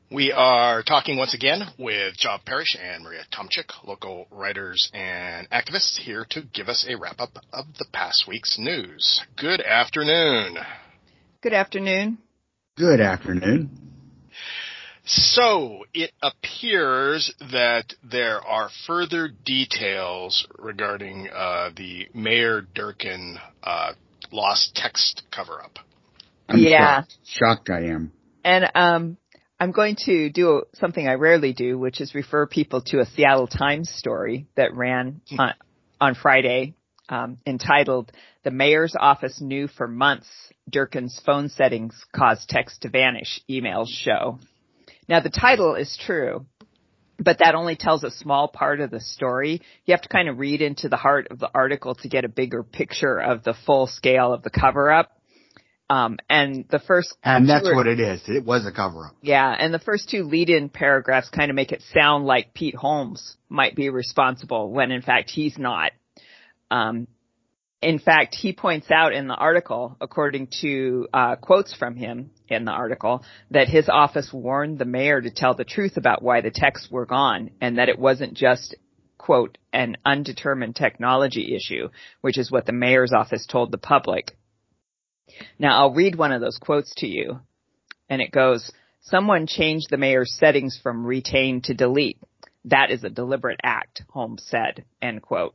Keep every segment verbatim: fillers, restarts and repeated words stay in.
We are talking once again with Job Parrish and Maria Tomchik, local writers and activists, here to give us a wrap-up of the past week's news. Good afternoon. Good afternoon. Good afternoon. So, it appears that there are further details regarding uh, the Mayor Durkan uh, lost text cover-up. I'm yeah. shocked. Shocked I am. And um, I'm going to do something I rarely do, which is refer people to a Seattle Times story that ran on, on Friday um, entitled, "The Mayor's Office Knew for Months Durkan's Phone Settings Caused Text to Vanish, Emails Show." Now, the title is true, but that only tells a small part of the story. You have to kind of read into the heart of the article to get a bigger picture of the full scale of the cover-up. Um, and the first, and that's are, what it is. It was a cover-up. Yeah, and the first two lead-in paragraphs kind of make it sound like Pete Holmes might be responsible when in fact he's not. Um, in fact, he points out in the article, according to uh, quotes from him in the article, that his office warned the mayor to tell the truth about why the texts were gone, and that it wasn't just, quote, an undetermined technology issue, which is what the mayor's office told the public. Now, I'll read one of those quotes to you, and it goes, "Someone changed the mayor's settings from retain to delete. That is a deliberate act," Holmes said, end quote.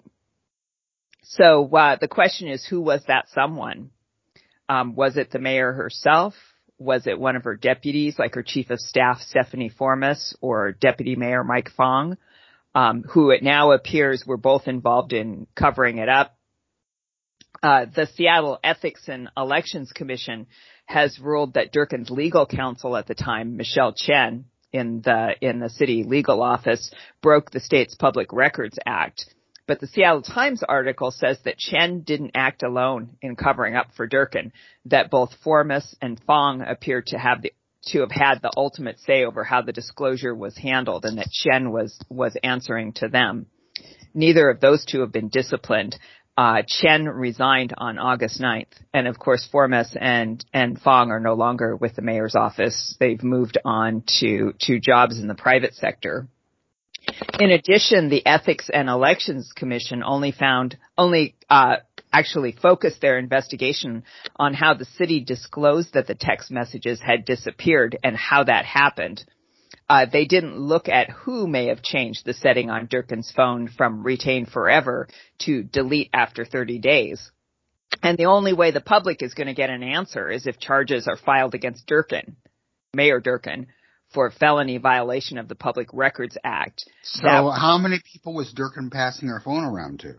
So uh, the question is, who was that someone? Um, was it the mayor herself? Was it one of her deputies, like her chief of staff, Stephanie Formas, or Deputy Mayor Mike Fong, um, who it now appears were both involved in covering it up? Uh, the Seattle Ethics and Elections Commission has ruled that Durkan's legal counsel at the time, Michelle Chen, in the in the city legal office, broke the state's Public Records Act. But the Seattle Times article says that Chen didn't act alone in covering up for Durkan, that both Formas and Fong appear to have the to have had the ultimate say over how the disclosure was handled, and that Chen was was answering to them. Neither of those two have been disciplined. Uh, Chen resigned on August ninth, and of course Formas and, and Fong are no longer with the mayor's office. They've moved on to, to jobs in the private sector. In addition, the Ethics and Elections Commission only found, only, uh, actually focused their investigation on how the city disclosed that the text messages had disappeared and how that happened. Uh, they didn't look at who may have changed the setting on Durkan's phone from retain forever to delete after thirty days. And the only way the public is going to get an answer is if charges are filed against Durkan, Mayor Durkan, for felony violation of the Public Records Act. So that, how many people was Durkan passing her phone around to?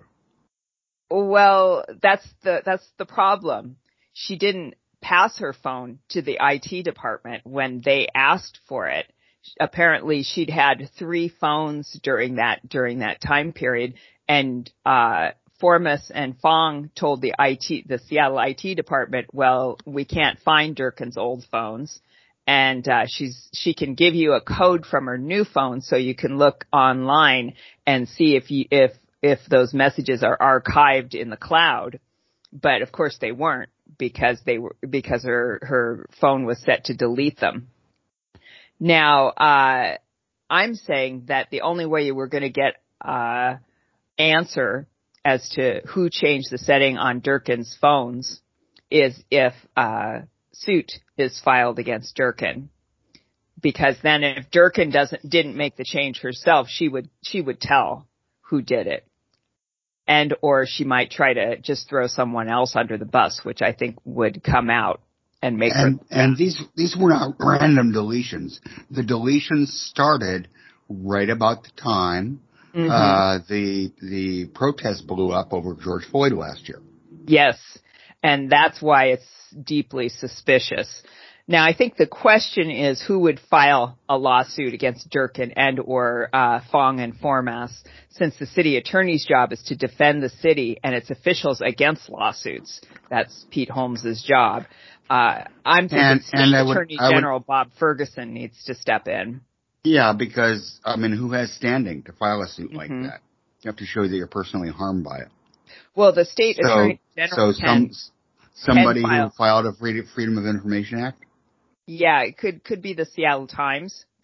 Well, that's the, that's the problem. She didn't pass her phone to the I T department when they asked for it. Apparently she'd had three phones during that, during that time period, and, uh, Formas and Fong told the I T, the Seattle I T department, well, we can't find Durkan's old phones, and, uh, she's, she can give you a code from her new phone so you can look online and see if you, if, if those messages are archived in the cloud. But of course they weren't, because they were, because her, her phone was set to delete them. Now, uh, I'm saying that the only way we're going to get uh answer as to who changed the setting on Durkan's phones is if uh suit is filed against Durkan. Because then if Durkan doesn't didn't make the change herself, she would she would tell who did it. And or she might try to just throw someone else under the bus, which I think would come out. And, make and, her- and these these were not random deletions. The deletions started right about the time mm-hmm. uh, the the protest blew up over George Floyd last year. Yes, and that's why it's deeply suspicious. Now, I think the question is who would file a lawsuit against Durkan and or uh, Fong and Formas, since the city attorney's job is to defend the city and its officials against lawsuits. That's Pete Holmes's job. Uh, I'm thinking and, State and Attorney would, General would, Bob Ferguson needs to step in. Yeah, because, I mean, who has standing to file a suit like mm-hmm. that? You have to show that you're personally harmed by it. Well, the State so, Attorney General So can, some, somebody can file. who filed a Freedom of Information Act? Yeah, it could could be the Seattle Times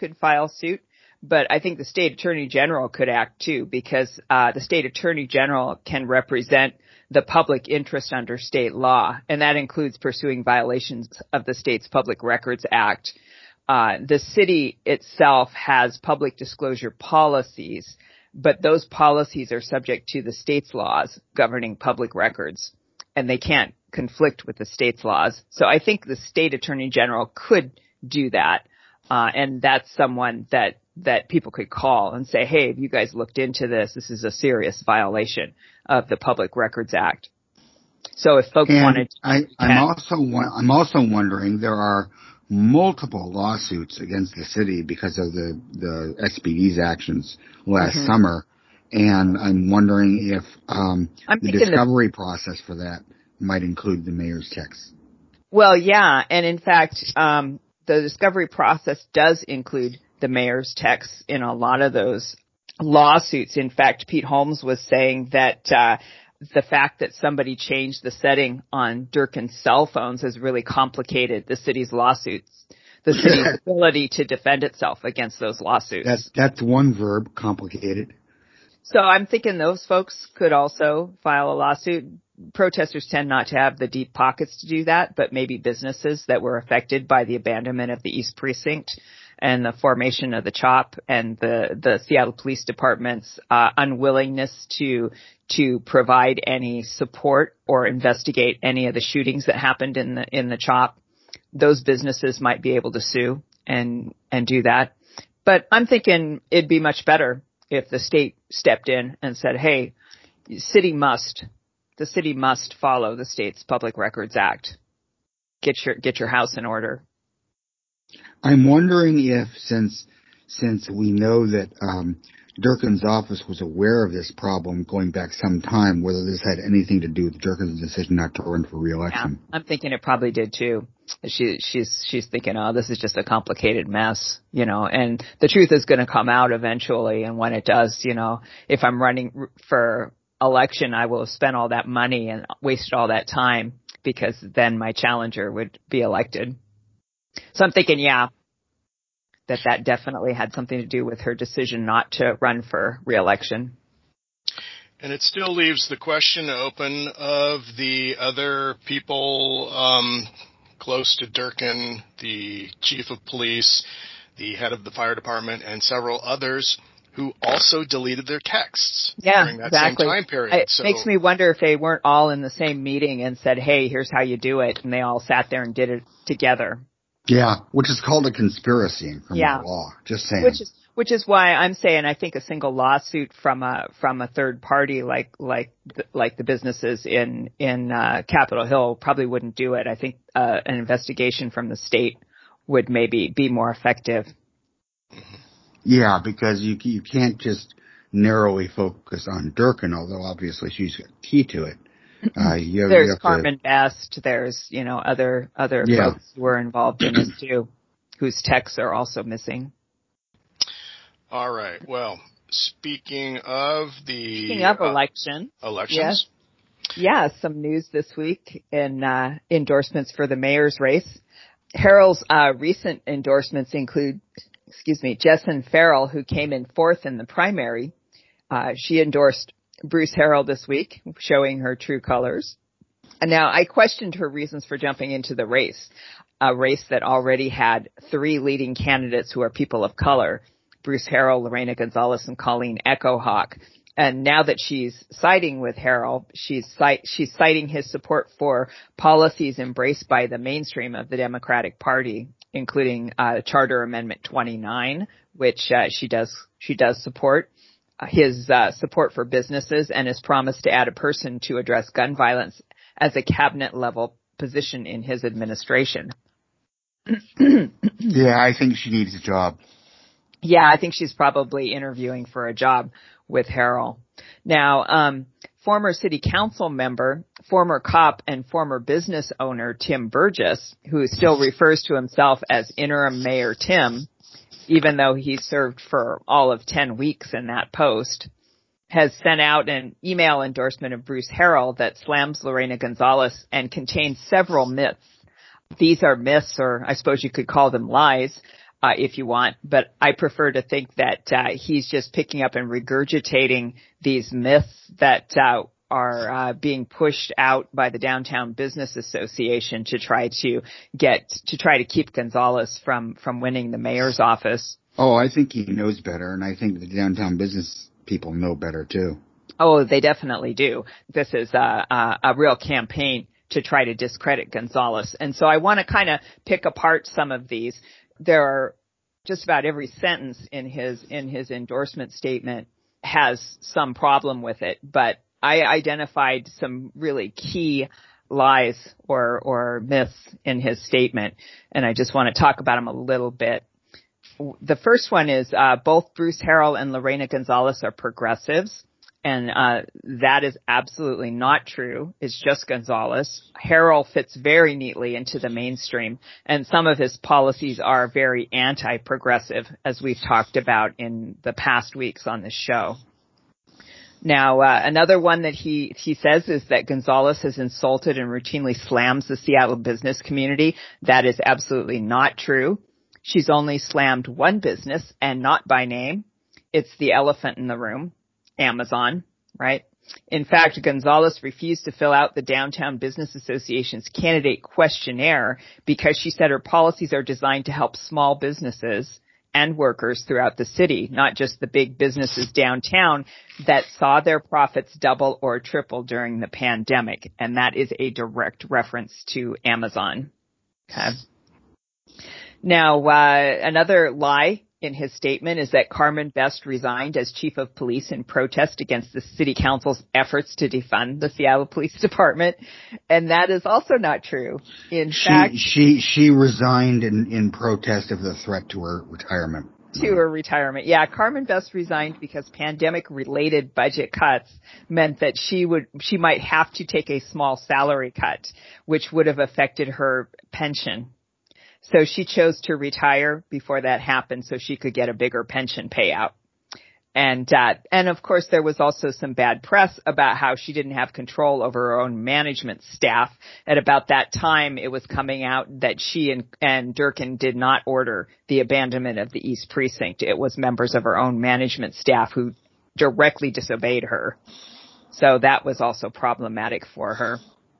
could file suit, but I think the state attorney general could act too, because uh, the state attorney general can represent the public interest under state law, and that includes pursuing violations of the state's Public Records Act. Uh, the city itself has public disclosure policies, but those policies are subject to the state's laws governing public records, and they can't conflict with the state's laws. So I think the state attorney general could do that, uh, and that's someone that that people could call and say, hey, have you guys looked into this? This is a serious violation of the Public Records Act. So if folks and wanted to, I, I'm also I'm also wondering, there are multiple lawsuits against the city because of the the S P D's actions last mm-hmm. summer, and I'm wondering if um, I'm the discovery the, process for that might include the mayor's text. Well, yeah, and in fact, um, the discovery process does include the mayor's texts in a lot of those lawsuits. In fact, Pete Holmes was saying that uh, the fact that somebody changed the setting on Durkin's cell phones has really complicated the city's lawsuits, the city's ability to defend itself against those lawsuits. That's, that's one verb, complicated. So I'm thinking those folks could also file a lawsuit. Protesters tend not to have the deep pockets to do that, but maybe businesses that were affected by the abandonment of the East Precinct and the formation of the CHOP and the, the Seattle Police Department's uh, unwillingness to to provide any support or investigate any of the shootings that happened in the in the CHOP. Those businesses might be able to sue and and do that. But I'm thinking it'd be much better if the state stepped in and said, hey, city must, the city must follow the state's Public Records Act. Get your get your house in order. I'm wondering if, since since we know that um, Durkin's office was aware of this problem going back some time, whether this had anything to do with Durkin's decision not to run for re-election. Yeah, I'm thinking it probably did too. She she's she's thinking, oh, this is just a complicated mess, you know. And the truth is going to come out eventually. And when it does, you know, if I'm running for election, I will have spent all that money and wasted all that time, because then my challenger would be elected. So I'm thinking, yeah, that that definitely had something to do with her decision not to run for re-election. And it still leaves the question open of the other people um, close to Durkin, the chief of police, the head of the fire department, and several others who also deleted their texts yeah, during that exactly. same time period. It so, makes me wonder if they weren't all in the same meeting and said, hey, here's how you do it, and they all sat there and did it together. Yeah, which is called a conspiracy in criminal yeah. law. Just saying. Which is which is why I'm saying I think a single lawsuit from a from a third party like like the, like the businesses in in uh, Capitol Hill probably wouldn't do it. I think uh, an investigation from the state would maybe be more effective. Yeah, because you you can't just narrowly focus on Durkin, although obviously she's key to it. Uh, you have, there's you have Carmen to, Best. There's, you know, other other yeah. folks who are involved in this too, whose texts are also missing. All right. Well, speaking of the speaking of uh, election, elections, yes, yeah, some news this week in uh, endorsements for the mayor's race. Harrell's uh, recent endorsements include, excuse me, Jessen Farrell, who came in fourth in the primary. Uh, she endorsed Bruce Harrell this week, showing her true colors. And now I questioned her reasons for jumping into the race, a race that already had three leading candidates who are people of color, Bruce Harrell, Lorena Gonzalez, and Colleen Echohawk. And now that she's siding with Harrell, she's, cite, she's citing his support for policies embraced by the mainstream of the Democratic Party, including uh, Charter Amendment twenty-nine, which uh, she does she does support. His uh, support for businesses and his promise to add a person to address gun violence as a cabinet-level position in his administration. Yeah, I think she needs a job. Yeah, I think she's probably interviewing for a job with Harrell. Now, um, former city council member, former cop, and former business owner Tim Burgess, who still refers to himself as interim Mayor Tim, even though he served for all of ten weeks in that post, has sent out an email endorsement of Bruce Harrell that slams Lorena Gonzalez and contains several myths. These are myths, or I suppose you could call them lies, uh, if you want. But I prefer to think that uh, he's just picking up and regurgitating these myths that uh, are uh, being pushed out by the Downtown Business Association to try to get to try to keep Gonzalez from from winning the mayor's office. Oh, I think he knows better, and I think the downtown business people know better too. Oh, they definitely do. This is a, a, a real campaign to try to discredit Gonzalez, and so I want to kind of pick apart some of these. There are just about every sentence in his in his endorsement statement has some problem with it, but I identified some really key lies or, or myths in his statement, and I just want to talk about them a little bit. The first one is uh, both Bruce Harrell and Lorena Gonzalez are progressives, and uh, that is absolutely not true. It's just Gonzalez. Harrell fits very neatly into the mainstream, and some of his policies are very anti-progressive, as we've talked about in the past weeks on this show. Now, uh, another one that he, he says is that Gonzalez has insulted and routinely slams the Seattle business community. That is absolutely not true. She's only slammed one business, and not by name. It's the elephant in the room, Amazon, right? In fact, Gonzalez refused to fill out the Downtown Business Association's candidate questionnaire because she said her policies are designed to help small businesses and workers throughout the city, not just the big businesses downtown that saw their profits double or triple during the pandemic. And that is a direct reference to Amazon. Okay. Now, uh, another lie in his statement is that Carmen Best resigned as chief of police in protest against the city council's efforts to defund the Seattle Police Department. And that is also not true. In she, fact, she, she resigned in, in protest of the threat to her retirement. To her retirement. Yeah, Carmen Best resigned because pandemic-related budget cuts meant that she would, she might have to take a small salary cut, which would have affected her pension. So she chose to retire before that happened so she could get a bigger pension payout. And, uh, and of course there was also some bad press about how she didn't have control over her own management staff. At about that time, it was coming out that she and, and Durkin did not order the abandonment of the East Precinct. It was members of her own management staff who directly disobeyed her. So that was also problematic for her.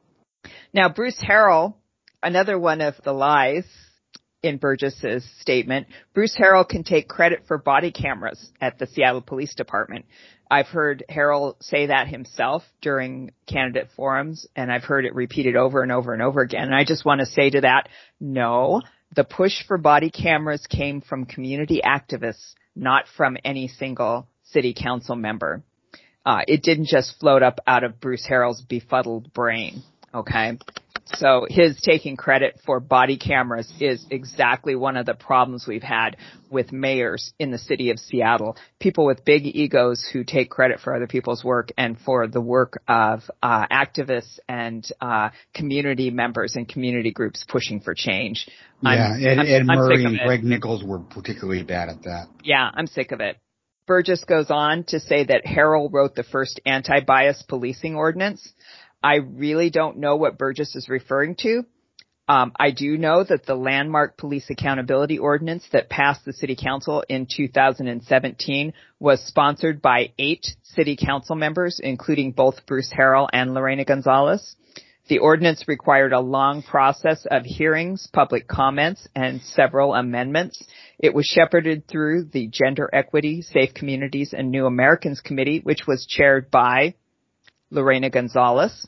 Now, Bruce Harrell, another one of the lies in Burgess's statement, Bruce Harrell can take credit for body cameras at the Seattle Police Department. I've heard Harrell say that himself during candidate forums, and I've heard it repeated over and over and over again. And I just want to say to that, no, the push for body cameras came from community activists, not from any single city council member. Uh, it didn't just float up out of Bruce Harrell's befuddled brain. Okay. So his taking credit for body cameras is exactly one of the problems we've had with mayors in the city of Seattle. People with big egos who take credit for other people's work and for the work of uh, activists and uh, community members and community groups pushing for change. Yeah, I'm, Ed, I'm, Ed I'm Murray sick of and it. Greg Nichols were particularly bad at that. Yeah, I'm sick of it. Burgess goes on to say that Harrell wrote the first anti-bias policing ordinance. I really don't know what Burgess is referring to. Um, I do know that the landmark police accountability ordinance that passed the city council in two thousand seventeen was sponsored by eight city council members, including both Bruce Harrell and Lorena Gonzalez. The ordinance required a long process of hearings, public comments, and several amendments. It was shepherded through the Gender Equity, Safe Communities, and New Americans Committee, which was chaired by Lorena Gonzalez.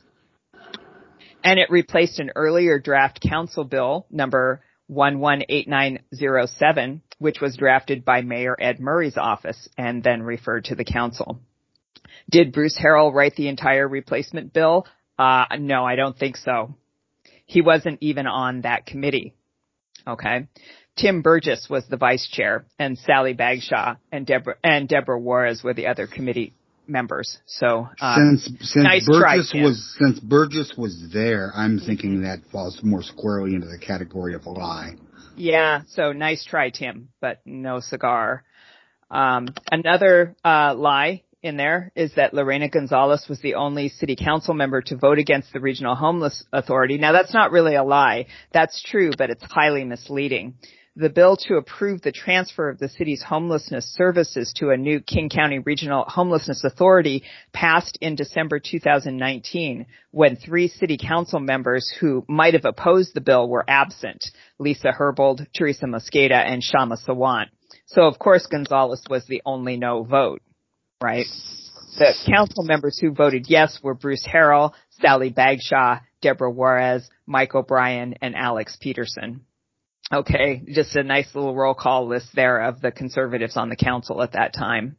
And it replaced an earlier draft council bill, number one one eight nine zero seven, which was drafted by Mayor Ed Murray's office and then referred to the council. Did Bruce Harrell write the entire replacement bill? Uh, no, I don't think so. He wasn't even on that committee. Okay. Tim Burgess was the vice chair, and Sally Bagshaw and Deborah, and Deborah Juarez were the other committee members. So, um, since, since nice Burgess try, was, since Burgess was there, I'm thinking that falls more squarely into the category of a lie. Yeah. So nice try, Tim, but no cigar. Um, another, uh, lie in there is that Lorena Gonzalez was the only city council member to vote against the Regional Homeless Authority. Now, that's not really a lie. That's true, but it's highly misleading. the bill to approve the transfer of the city's homelessness services to a new King County Regional Homelessness Authority passed in December two thousand nineteen, when three city council members who might have opposed the bill were absent: Lisa Herbold, Teresa Mosqueda, and Shama Sawant. So, of course, Gonzalez was the only no vote, right? The council members who voted yes were Bruce Harrell, Sally Bagshaw, Deborah Juarez, Mike O'Brien, and Alex Peterson. Okay, just a nice little roll call list there of the conservatives on the council at that time.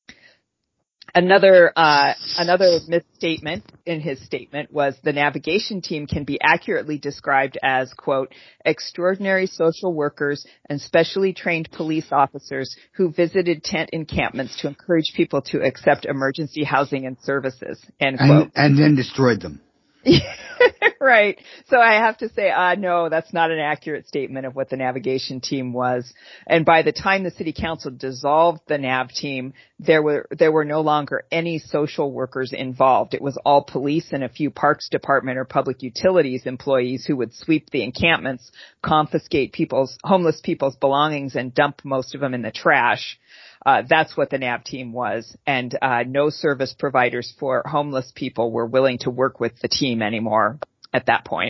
Another, uh, another misstatement in his statement was the navigation team can be accurately described as, quote, extraordinary social workers and specially trained police officers who visited tent encampments to encourage people to accept emergency housing and services, end quote. And, and then destroyed them. Right. So I have to say, uh, no, that's not an accurate statement of what the navigation team was. And by the time the city council dissolved the nav team, there were, there were no longer any social workers involved. It was all police and a few parks department or public utilities employees who would sweep the encampments, confiscate people's, homeless people's belongings, and dump most of them in the trash. Uh, that's what the nav team was, and uh, no service providers for homeless people were willing to work with the team anymore at that point.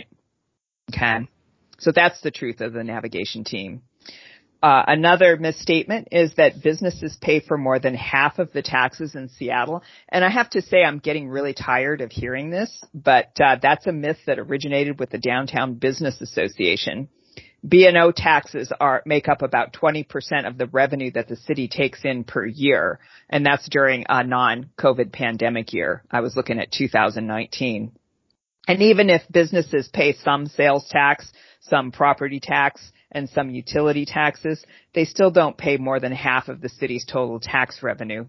Okay, so that's the truth of the navigation team. Uh, another misstatement is that businesses pay for more than half of the taxes in Seattle, and I have to say I'm getting really tired of hearing this, but uh, that's a myth that originated with the Downtown Business Association. B and O taxes are make up about twenty percent of the revenue that the city takes in per year, and that's during a non-COVID pandemic year. I was looking at two thousand nineteen. And even if businesses pay some sales tax, some property tax, and some utility taxes, they still don't pay more than half of the city's total tax revenue,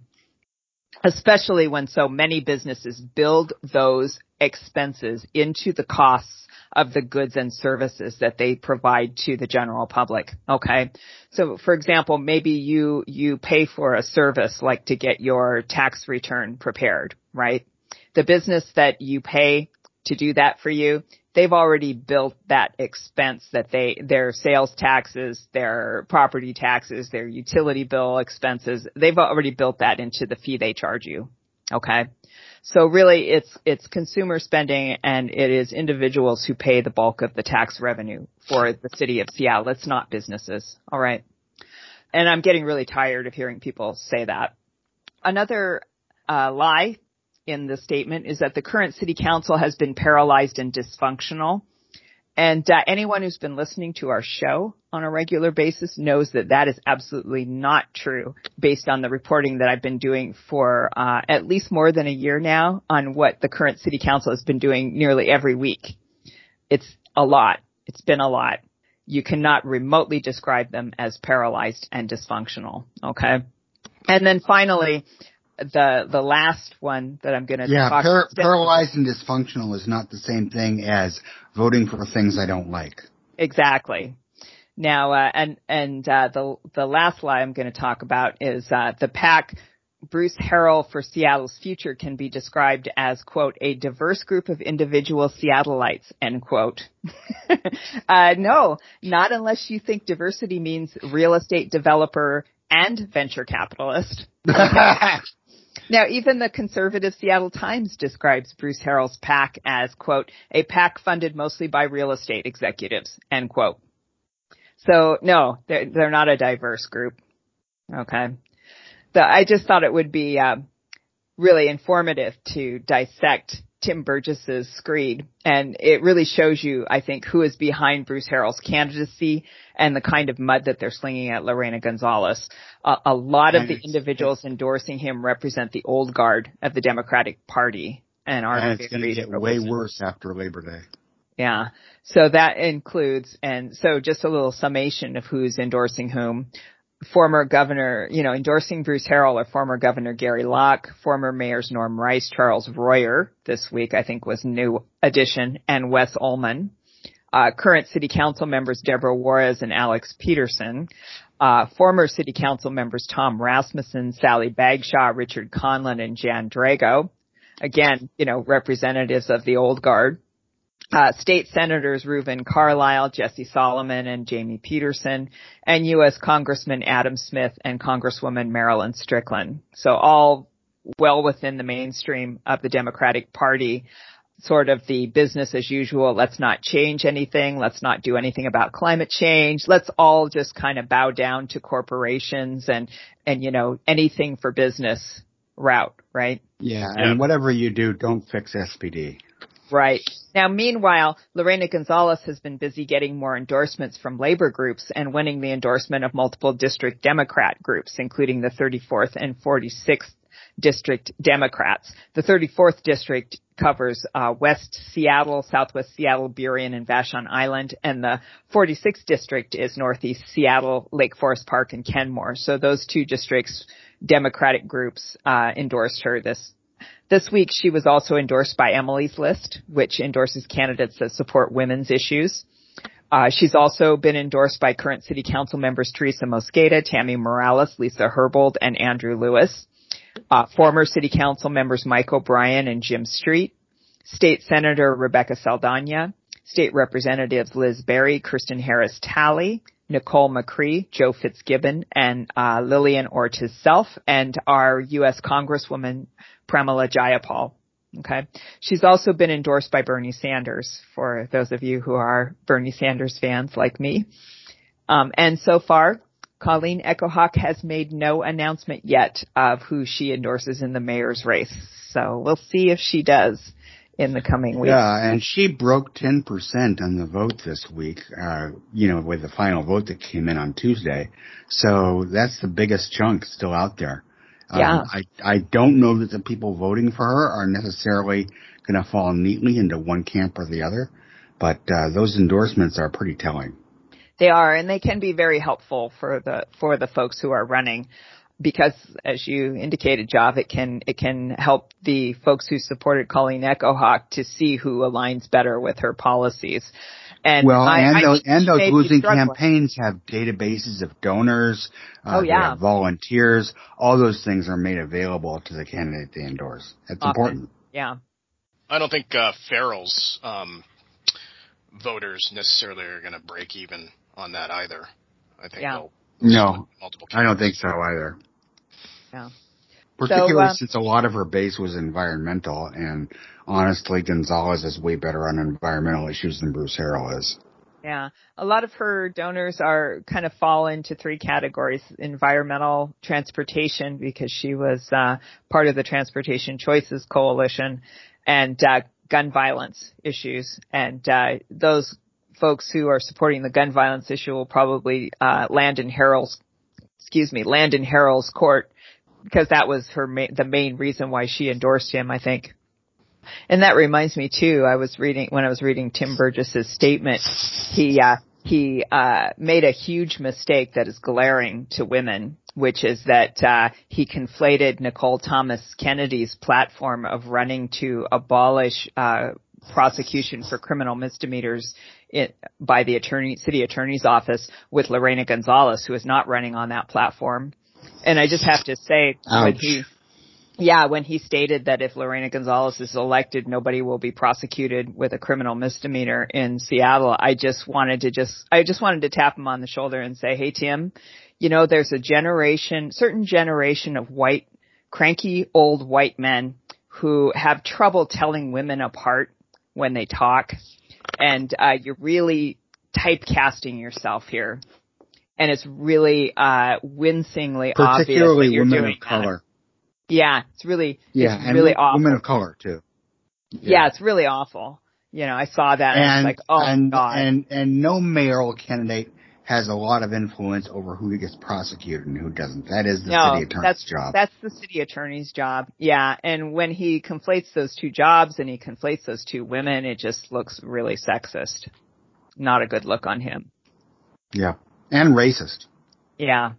especially when so many businesses build those expenses into the costs of the goods and services that they provide to the general public. Okay. So for example, maybe you, you pay for a service like to get your tax return prepared, right? The business that you pay to do that for you, they've already built that expense that they, their sales taxes, their property taxes, their utility bill expenses, they've already built that into the fee they charge you. Okay. So really it's, it's consumer spending, and it is individuals who pay the bulk of the tax revenue for the city of Seattle. It's not businesses. All right. And I'm getting really tired of hearing people say that. Another uh, lie in the statement is that the current city council has been paralyzed and dysfunctional. And uh, anyone who's been listening to our show on a regular basis knows that that is absolutely not true, based on the reporting that I've been doing for uh, at least more than a year now on what the current city council has been doing nearly every week. It's a lot. It's been a lot. You cannot remotely describe them as paralyzed and dysfunctional. Okay. And then finally, the the last one that I'm going to yeah, talk par- about. Paralyzed and dysfunctional is not the same thing as voting for things I don't like. Exactly. Now, uh, and and uh, the the last lie I'm going to talk about is uh, the PAC Bruce Harrell for Seattle's Future can be described as, quote, a diverse group of individual Seattleites, end quote. uh, no, not unless you think diversity means real estate developer and venture capitalist. Now, even the conservative Seattle Times describes Bruce Harrell's PAC as, quote, a PAC funded mostly by real estate executives, end quote. So, no, they're, they're not a diverse group. Okay. So I just thought it would be uh, really informative to dissect Tim Burgess's screed. And it really shows you, I think, who is behind Bruce Harrell's candidacy and the kind of mud that they're slinging at Lorena Gonzalez. Uh, a lot of and the individuals endorsing him represent the old guard of the Democratic Party. And, are and it's going to get way worse after Labor Day. Yeah. So that includes, and so just a little summation of who's endorsing whom. Former Governor, you know, endorsing Bruce Harrell are former Governor Gary Locke, former Mayors Norm Rice, Charles Royer, this week I think was new addition, and Wes Ullman. Uh, current City Council members Deborah Juarez and Alex Peterson. Uh, former City Council members Tom Rasmussen, Sally Bagshaw, Richard Conlon, and Jan Drago. Again, you know, representatives of the old guard. Uh, State Senators Reuven Carlyle, Jesse Solomon, and Jamie Peterson, and U S Congressman Adam Smith and Congresswoman Marilyn Strickland. So all well within the mainstream of the Democratic Party, sort of the business as usual. Let's not change anything. Let's not do anything about climate change. Let's all just kind of bow down to corporations and, and, you know, anything for business route, right? Yeah, Yeah. and whatever you do, don't fix S P D. Right. Now, meanwhile, Lorena Gonzalez has been busy getting more endorsements from labor groups and winning the endorsement of multiple district Democrat groups, including the thirty-fourth and forty-sixth district Democrats. The thirty-fourth district covers uh, West Seattle, Southwest Seattle, Burien, and Vashon Island, and the forty-sixth district is Northeast Seattle, Lake Forest Park, and Kenmore. So those two districts, Democratic groups, uh, endorsed her this This week, she was also endorsed by Emily's List, which endorses candidates that support women's issues. Uh, she's also been endorsed by current city council members Teresa Mosqueda, Tammy Morales, Lisa Herbold, and Andrew Lewis. Uh, former city council members Mike O'Brien and Jim Street. State Senator Rebecca Saldana. State Representatives Liz Berry, Kirsten Harris Talley, Nicole McCree, Joe Fitzgibbon, and uh, Lillian Ortiz Self, and our U S Congresswoman Pramila Jayapal. Okay. She's also been endorsed by Bernie Sanders, for those of you who are Bernie Sanders fans like me. Um, and so far, Colleen Echohawk has made no announcement yet of who she endorses in the mayor's race. So we'll see if she does in the coming weeks. Yeah, and she broke ten percent on the vote this week, uh, you know, with the final vote that came in on Tuesday. So that's the biggest chunk still out there. Yeah. Um, I, I don't know that the people voting for her are necessarily going to fall neatly into one camp or the other, but uh, those endorsements are pretty telling. They are, and they can be very helpful for the for the folks who are running, because as you indicated, Jav, it can it can help the folks who supported Colleen Echohawk to see who aligns better with her policies. And well, I, and I those and those losing struggling. campaigns have databases of donors. Uh, oh yeah, they have volunteers. All those things are made available to the candidate they endorse. That's Often. important. Yeah. I don't think uh, Farrell's um, voters necessarily are going to break even on that either. I think Yeah. they'll No, multiple I don't think so either. Yeah. Particularly so, uh, since a lot of her base was environmental, and honestly, Gonzalez is way better on environmental issues than Bruce Harrell is. Yeah. A lot of her donors are kind of fall into three categories: environmental, transportation, because she was uh, part of the Transportation Choices Coalition, and uh, gun violence issues. And uh, those folks who are supporting the gun violence issue will probably uh, land in Harrell's, excuse me, land in Harrell's court, because that was her ma- the main reason why she endorsed him, I think. And that reminds me too, I was reading, when I was reading Tim Burgess's statement, he, uh, he, uh, made a huge mistake that is glaring to women, which is that, uh, he conflated Nicole Thomas Kennedy's platform of running to abolish, uh, prosecution for criminal misdemeanors in, by the attorney, city attorney's office with Lorena Gonzalez, who is not running on that platform. And I just have to say, Ouch. when he, Yeah, when he stated that if Lorena Gonzalez is elected, nobody will be prosecuted with a criminal misdemeanor in Seattle, I just wanted to just, I just wanted to tap him on the shoulder and say, hey, Tim, you know, there's a generation, certain generation of white, cranky old white men who have trouble telling women apart when they talk. And, uh, you're really typecasting yourself here. And it's really, uh, wincingly obvious that you're women doing of color. that. Yeah, it's really, Yeah, it's and really awful. women of color too. Yeah. Yeah. yeah, it's really awful. You know, I saw that and, and I was like, oh and, God. And, and no mayoral candidate has a lot of influence over who gets prosecuted and who doesn't. That is the no, city attorney's that's, job. That's the city attorney's job. Yeah. And when he conflates those two jobs and he conflates those two women, it just looks really sexist. Not a good look on him. Yeah. And racist. Yeah.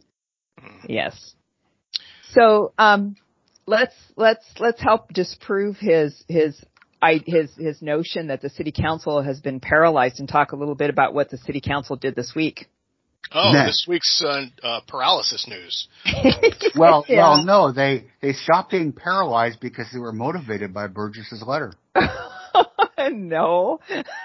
Yes. So, um, let's, let's, let's help disprove his, his, I, his, his notion that the city council has been paralyzed, and talk a little bit about what the city council did this week. Oh, Next. This week's uh, uh, paralysis news. well, yeah. well, no, they, they stopped being paralyzed because they were motivated by Burgess's letter. no.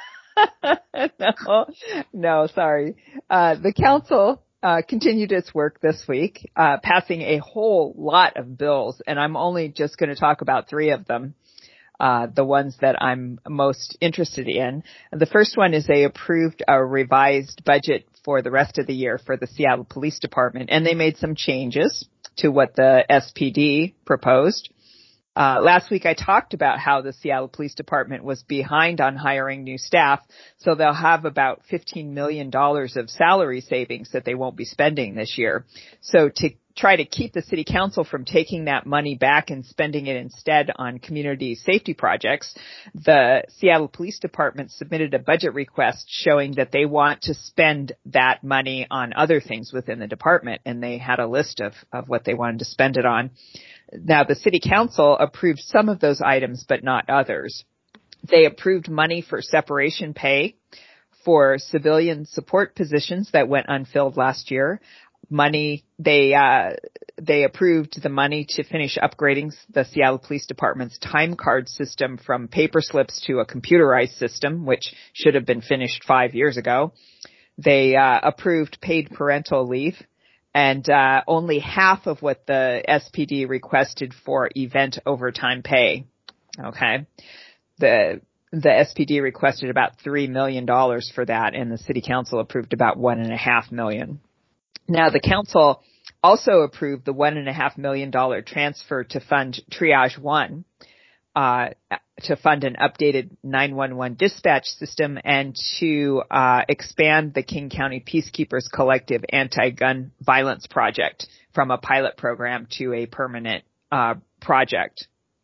no, no, sorry. Uh, the council uh, continued its work this week, uh, passing a whole lot of bills, and I'm only just going to talk about three of them, uh, the ones that I'm most interested in. The first one is they approved a revised budget for the rest of the year for the Seattle Police Department, and they made some changes to what the S P D proposed. Uh, last week I talked about how the Seattle Police Department was behind on hiring new staff, so they'll have about fifteen million dollars of salary savings that they won't be spending this year. So to try to keep the city council from taking that money back and spending it instead on community safety projects, the Seattle Police Department submitted a budget request showing that they want to spend that money on other things within the department, and they had a list of, of what they wanted to spend it on. Now, the city council approved some of those items, but not others. They approved money for separation pay for civilian support positions that went unfilled last year. Money, they, uh, they approved the money to finish upgrading the Seattle Police Department's time card system from paper slips to a computerized system, which should have been finished five years ago. They, uh, approved paid parental leave. And uh only half of what the S P D requested for event overtime pay. Okay. The the S P D requested about three million dollars for that, and the city council approved about one and a half million. Now, the council also approved the one and a half million dollar transfer to fund Triage One, uh to fund an updated nine one one dispatch system, and to uh expand the King County Peacekeepers Collective anti-gun violence project from a pilot program to a permanent uh project.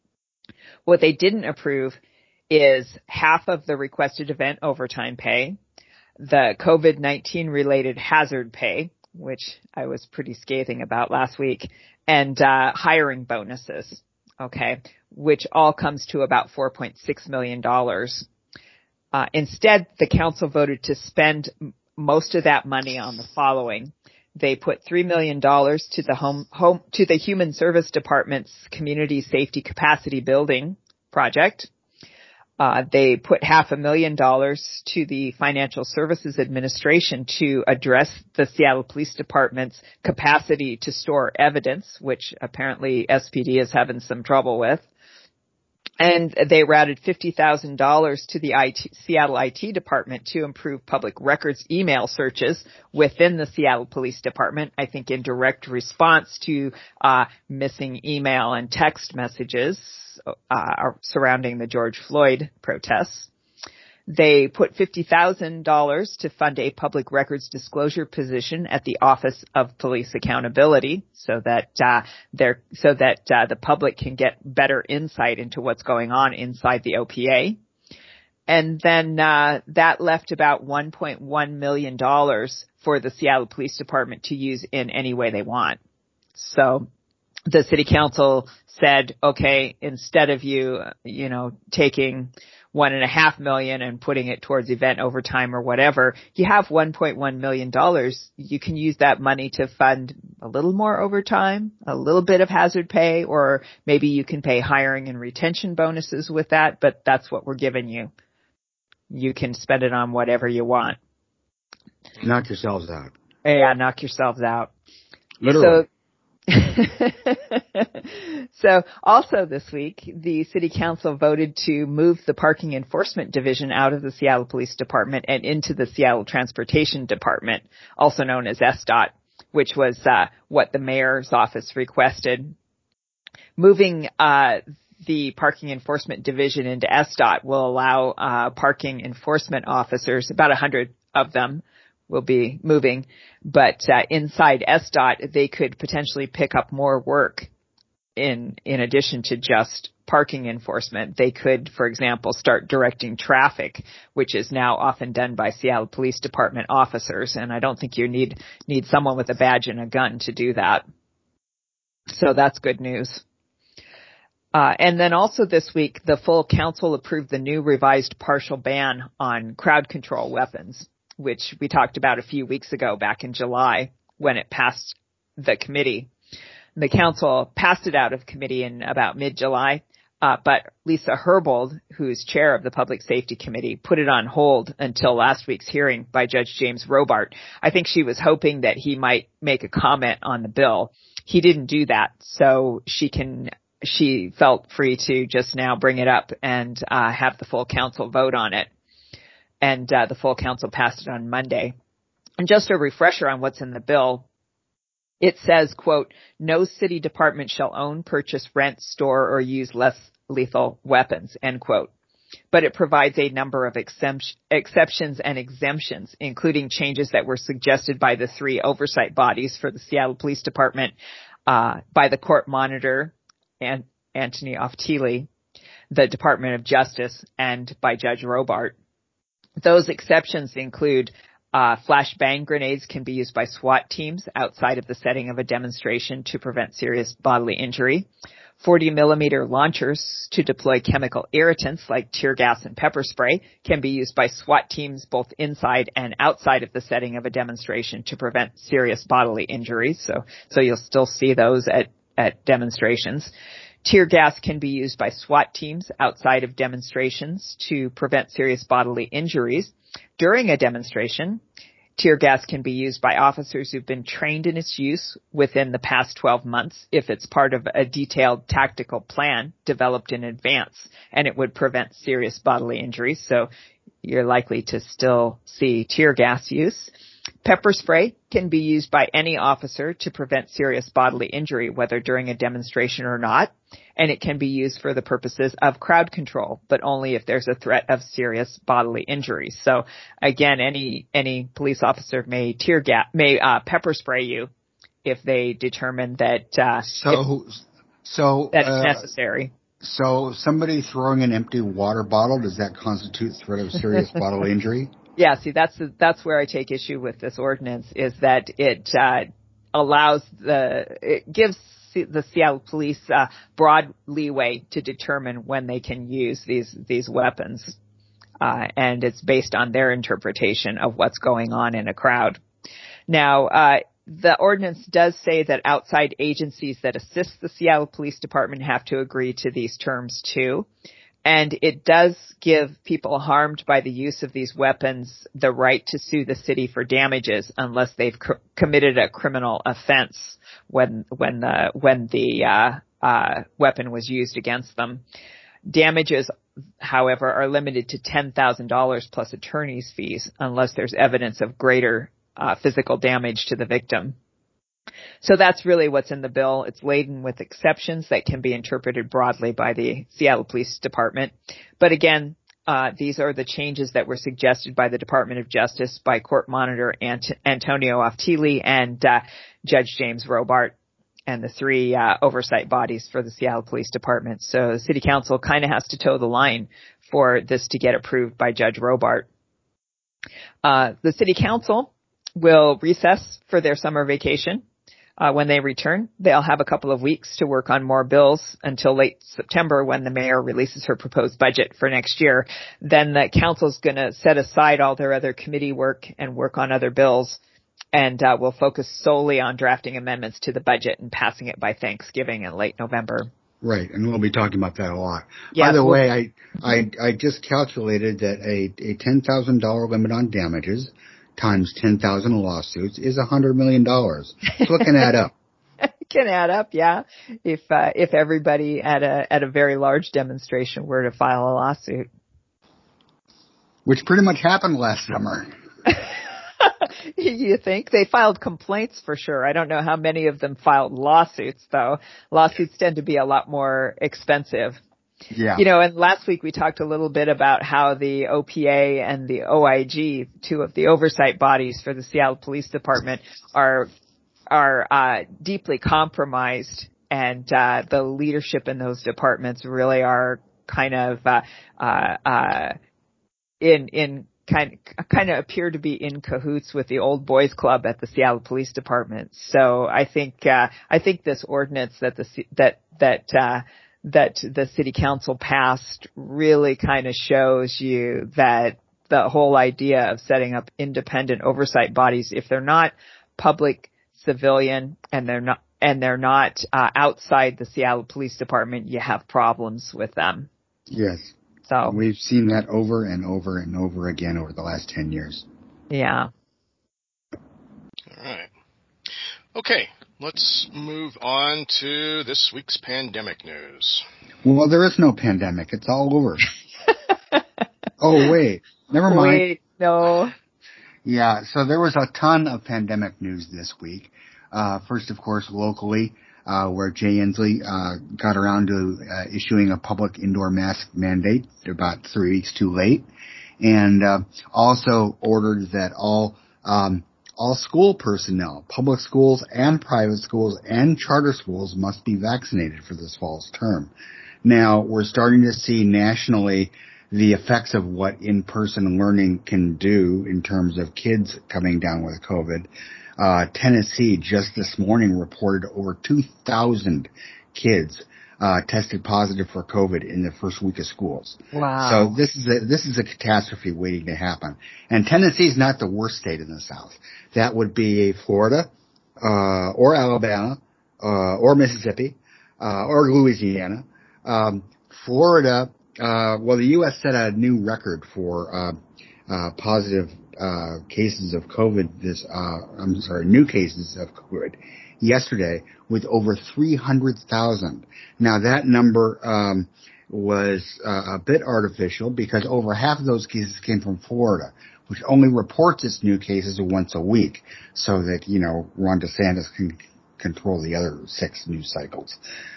What they didn't approve is half of the requested event overtime pay, the COVID nineteen related hazard pay, which I was pretty scathing about last week, and uh hiring bonuses. Okay, which all comes to about four point six million dollars. Uh, instead, the council voted to spend m- most of that money on the following. They put three million dollars to the home, home, to the Human Service Department's Community Safety Capacity Building project. Uh, they put half a million dollars to the Financial Services Administration to address the Seattle Police Department's capacity to store evidence, which apparently S P D is having some trouble with. And they routed fifty thousand dollars to the I T, Seattle I T Department to improve public records email searches within the Seattle Police Department, I think in direct response to uh missing email and text messages uh surrounding the George Floyd protests. They put fifty thousand dollars to fund a public records disclosure position at the Office of Police Accountability, so that uh, they're, so that uh, the public can get better insight into what's going on inside the O P A. And then uh, that left about one point one million dollars for the Seattle Police Department to use in any way they want. So the city council said, okay, instead of you, you know, taking one and a half million and putting it towards event overtime or whatever, you have one point one million dollars. You can use that money to fund a little more overtime, a little bit of hazard pay, or maybe you can pay hiring and retention bonuses with that, but that's what we're giving you. You can spend it on whatever you want. Knock yourselves out. Yeah, knock yourselves out. Literally. So, So also this week, the city council voted to move the parking enforcement division out of the Seattle Police Department and into the Seattle Transportation Department, also known as S D O T, which was uh, what the mayor's office requested. Moving uh, the parking enforcement division into S D O T will allow uh, parking enforcement officers, about one hundred of them, will be moving, but uh, inside S D O T, they could potentially pick up more work in in addition to just parking enforcement. They could, for example, start directing traffic, which is now often done by Seattle Police Department officers, and I don't think you need need someone with a badge and a gun to do that. So that's good news. Uh, and then also this week, the full council approved the new revised partial ban on crowd control weapons, which we talked about a few weeks ago back in July when it passed the committee. The council passed it out of committee in about mid-July, Uh, but Lisa Herbold, who's chair of the Public Safety Committee, put it on hold until last week's hearing by Judge James Robart. I think she was hoping that he might make a comment on the bill. He didn't do that, so she can, she felt free to just now bring it up and uh, have the full council vote on it. And uh, the full council passed it on Monday. And just a refresher on what's in the bill. It says, quote, no city department shall own, purchase, rent, store, or use less lethal weapons, end quote. But it provides a number of exceptions and exemptions, including changes that were suggested by the three oversight bodies for the Seattle Police Department, uh, by the court monitor, and Anthony Oftilli, the Department of Justice, and by Judge Robart. Those exceptions include Uh, flashbang grenades can be used by SWAT teams outside of the setting of a demonstration to prevent serious bodily injury. forty millimeter launchers to deploy chemical irritants like tear gas and pepper spray can be used by SWAT teams both inside and outside of the setting of a demonstration to prevent serious bodily injuries. So, so you'll still see those at, at demonstrations. Tear gas can be used by SWAT teams outside of demonstrations to prevent serious bodily injuries. During a demonstration, tear gas can be used by officers who've been trained in its use within the past twelve months if it's part of a detailed tactical plan developed in advance, and it would prevent serious bodily injuries. So you're likely to still see tear gas use. Pepper spray can be used by any officer to prevent serious bodily injury, whether during a demonstration or not, and it can be used for the purposes of crowd control, but only if there's a threat of serious bodily injury. So again, any any police officer may tear gas, may uh, pepper spray you if they determine that uh, so if, so that uh, it's necessary. So somebody throwing an empty water bottle, does that constitute threat of serious bodily injury? Yeah, see, that's the, that's where I take issue with this ordinance, is that it uh, allows the, it gives the Seattle Police uh, broad leeway to determine when they can use these these weapons, uh, and it's based on their interpretation of what's going on in a crowd. Now, uh, the ordinance does say that outside agencies that assist the Seattle Police Department have to agree to these terms too. And it does give people harmed by the use of these weapons the right to sue the city for damages unless they've co- committed a criminal offense when when the when the uh, uh, weapon was used against them. Damages, however, are limited to ten thousand dollars plus attorney's fees unless there's evidence of greater uh, physical damage to the victim. So that's really what's in the bill. It's laden with exceptions that can be interpreted broadly by the Seattle Police Department. But again, uh, these are the changes that were suggested by the Department of Justice, by Court Monitor Ant- Antonio Oftilli, and uh, Judge James Robart, and the three uh, oversight bodies for the Seattle Police Department. So the City Council kind of has to toe the line for this to get approved by Judge Robart. Uh, the City Council will recess for their summer vacation. Uh, when they return, they'll have a couple of weeks to work on more bills until late September when the mayor releases her proposed budget for next year. Then the council's going to set aside all their other committee work and work on other bills, and uh, will focus solely on drafting amendments to the budget and passing it by Thanksgiving in late November. Right, and we'll be talking about that a lot. Yeah, by the we'll, way, I, I I just calculated that a, a ten thousand dollars limit on damages times ten thousand lawsuits is one hundred million dollars. So it can add up. It can add up, yeah. If uh, if everybody at a at a very large demonstration were to file a lawsuit. Which pretty much happened last summer. You think? They filed complaints for sure. I don't know how many of them filed lawsuits, though. Lawsuits tend to be a lot more expensive. Yeah. You know, and last week we talked a little bit about how the O P A and the O I G, two of the oversight bodies for the Seattle Police Department, are are uh, deeply compromised, and uh, the leadership in those departments really are kind of uh, uh, uh, in in kind kind of appear to be in cahoots with the old boys club at the Seattle Police Department. So I think uh, I think this ordinance that the that that uh, that the City Council passed really kind of shows you that the whole idea of setting up independent oversight bodies, if they're not public, civilian, and they're not and they're not uh, outside the Seattle Police Department, you have problems with them. Yes. So we've seen that over and over and over again over the last ten years. Yeah. All right. Okay, let's move on to this week's pandemic news. Well, there is no pandemic. It's all over. Oh, wait. Never mind. Wait, no. Yeah, so there was a ton of pandemic news this week. Uh, first, of course, locally, uh, where Jay Inslee, uh, got around to uh, issuing a public indoor mask mandate about three weeks too late. And, uh, also ordered that all, um, all school personnel, public schools and private schools and charter schools must be vaccinated for this fall's term. Now, we're starting to see nationally the effects of what in-person learning can do in terms of kids coming down with COVID. Uh, Tennessee just this morning reported over two thousand kids uh, tested positive for COVID in the first week of schools. Wow. So this is a, this is a catastrophe waiting to happen. And Tennessee is not the worst state in the South. That would be Florida, uh, or Alabama, uh, or Mississippi, uh, or Louisiana. Um, Florida, uh, well, the U S set a new record for, uh, uh, positive, uh, cases of COVID this, uh, I'm sorry, new cases of COVID yesterday with over three hundred thousand. Now that number, um, was uh, a bit artificial because over half of those cases came from Florida, which only reports its new cases once a week so that, you know, Ron DeSantis can control the other six news cycles.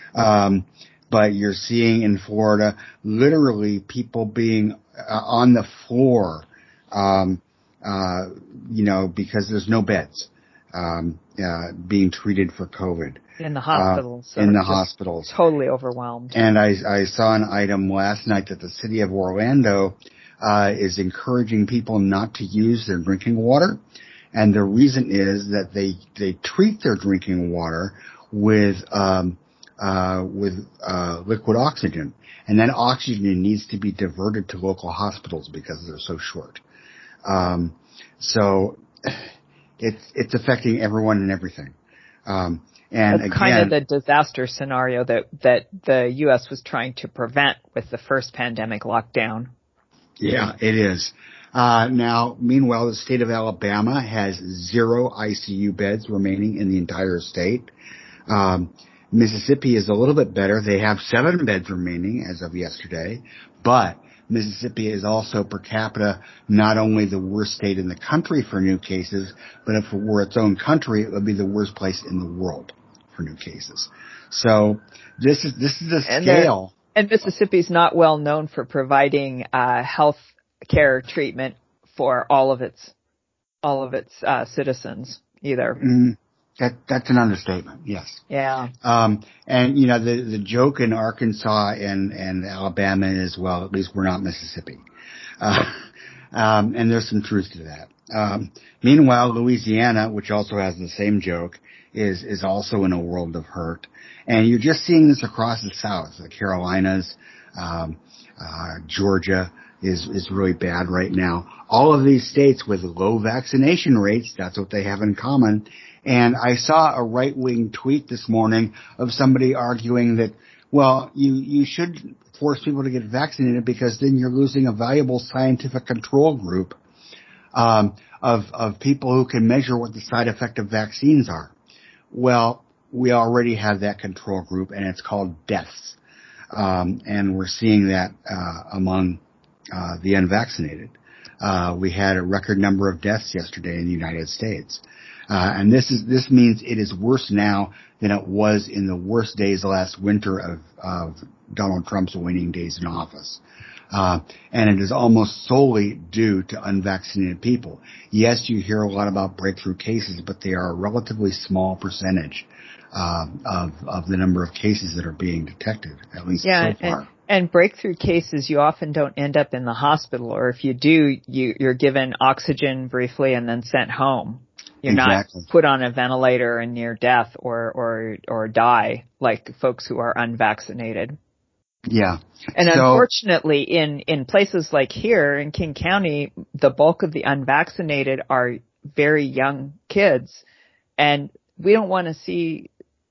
Um, but you're seeing in Florida literally people being uh, on the floor, um, uh, you know, because there's no beds, um, uh, being treated for COVID. In the hospitals. Uh, in the hospitals. Totally overwhelmed. And I, I saw an item last night that the city of Orlando uh, is encouraging people not to use their drinking water. And the reason is that they, they treat their drinking water with, um, uh, with, uh, liquid oxygen. And that oxygen needs to be diverted to local hospitals because they're so short. Um, so it's, it's affecting everyone and everything. Um, and That's again, kind of the disaster scenario that, that the U S was trying to prevent with the first pandemic lockdown. Yeah, it is. Uh, now, meanwhile, the state of Alabama has zero I C U beds remaining in the entire state. Um, Mississippi is a little bit better. They have seven beds remaining as of yesterday, but Mississippi is also per capita not only the worst state in the country for new cases, but if it were its own country, it would be the worst place in the world for new cases. So this is, this is the and scale. And Mississippi's not well known for providing, uh, health care treatment for all of its, all of its, uh, citizens either. Mm, that, that's an understatement. Yes. Yeah. Um, and you know, the, the joke in Arkansas and, and Alabama is, well, at least we're not Mississippi. Uh, um, and there's some truth to that. Um, meanwhile, Louisiana, which also has the same joke, is, is also in a world of hurt. And you're just seeing this across the South, the Carolinas, um, uh, Georgia is, is really bad right now. All of these states with low vaccination rates, that's what they have in common. And I saw a right-wing tweet this morning of somebody arguing that, well, you, you should force people to get vaccinated because then you're losing a valuable scientific control group, um, of, of people who can measure what the side effect of vaccines are. Well, we already have that control group, and it's called deaths. Um, and we're seeing that uh, among uh, the unvaccinated. Uh, we had a record number of deaths yesterday in the United States. Uh, and this is this means it is worse now than it was in the worst days last winter of, of Donald Trump's waning days in office. Uh, and it is almost solely due to unvaccinated people. Yes, you hear a lot about breakthrough cases, but they are a relatively small percentage uh, of of the number of cases that are being detected, at least yeah, so far. And, and breakthrough cases, you often don't end up in the hospital, or if you do, you, you're given oxygen briefly and then sent home. You're exactly. not put on a ventilator and near death or or or die like folks who are unvaccinated. Yeah. And so, unfortunately, in, in places like here in King County, the bulk of the unvaccinated are very young kids. And we don't want to see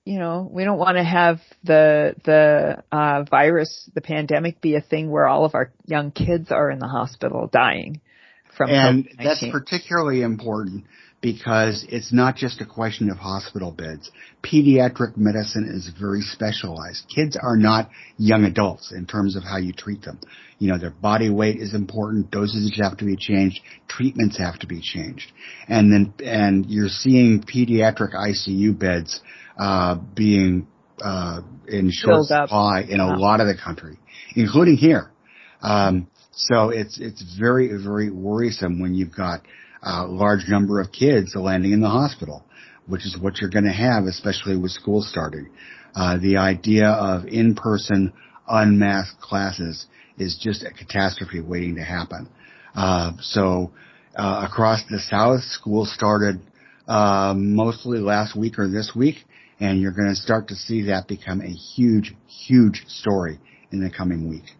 you know, we don't want to have the, the, uh, virus, the pandemic be a thing where all of our young kids are in the hospital dying from And COVID nineteen. that's particularly important because it's not just a question of hospital beds. Pediatric medicine is very specialized. Kids are not young adults in terms of how you treat them. You know, their body weight is important, doses have to be changed, treatments have to be changed. And then, and you're seeing pediatric I C U beds, uh, being, uh, in short supply in a wow. lot of the country, including here. Um, so it's, it's very, very worrisome when you've got a large number of kids landing in the hospital, which is what you're going to have, especially with school starting. Uh, the idea of in-person unmasked classes is just a catastrophe waiting to happen. Uh, so, uh, across the South, school started, uh, mostly last week or this week, and you're going to start to see that become a huge, huge story in the coming week.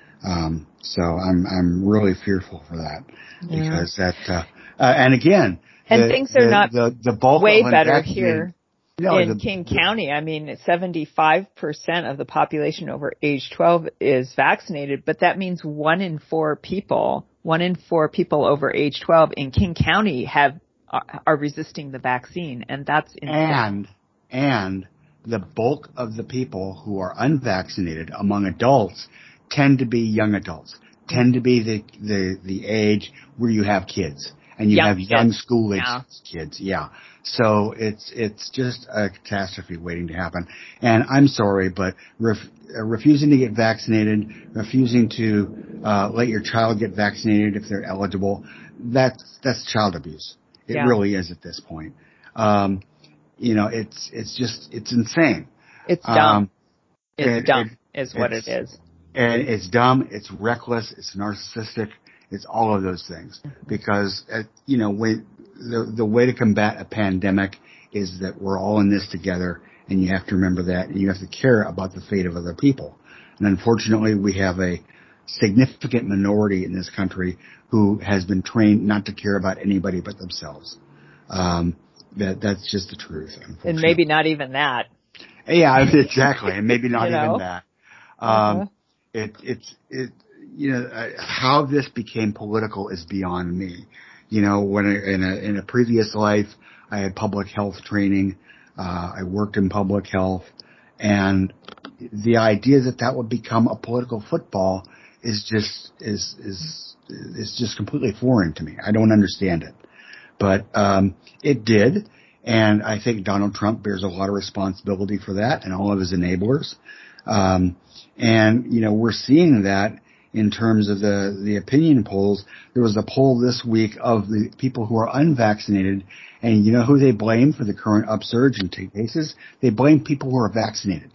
Um, so I'm, I'm really fearful for that yeah. because that, uh, uh, and again, and the, things are the, not the, the bulk way of better here. No, in the, King the, County, I mean, seventy-five percent of the population over age twelve is vaccinated, but that means one in four people, one in four people over age twelve in King County have, are, are resisting the vaccine, and that's insane. And, and the bulk of the people who are unvaccinated among adults tend to be young adults, tend to be the, the, the age where you have kids. And you young have young kids. school age yeah. kids, yeah. So it's it's just a catastrophe waiting to happen. And I'm sorry, but ref, uh, refusing to get vaccinated, refusing to uh, let your child get vaccinated if they're eligible, that's that's child abuse. It yeah. really is at this point. Um, you know, it's it's just it's insane. It's dumb. Um, it's it, dumb it, is what it is. And it's dumb. It's reckless. It's narcissistic. It's all of those things because, uh, you know, when, the, the way to combat a pandemic is that we're all in this together, and you have to remember that, and you have to care about the fate of other people. And unfortunately, we have a significant minority in this country who has been trained not to care about anybody but themselves. Um, that, that's just the truth, unfortunately. And maybe not even that. Yeah, exactly. And maybe not you even know? that. Um, uh-huh. it, it's, it, you know, uh, how this became political is beyond me. You know, when I, in a, in a previous life, I had public health training. Uh, I worked in public health, and the idea that that would become a political football is just, is, is, is just completely foreign to me. I don't understand it. But, um, it did. And I think Donald Trump bears a lot of responsibility for that and all of his enablers. Um, and, you know, we're seeing that in terms of the, the opinion polls. There was a poll this week of the people who are unvaccinated, and you know who they blame for the current upsurge in cases? They blame people who are vaccinated.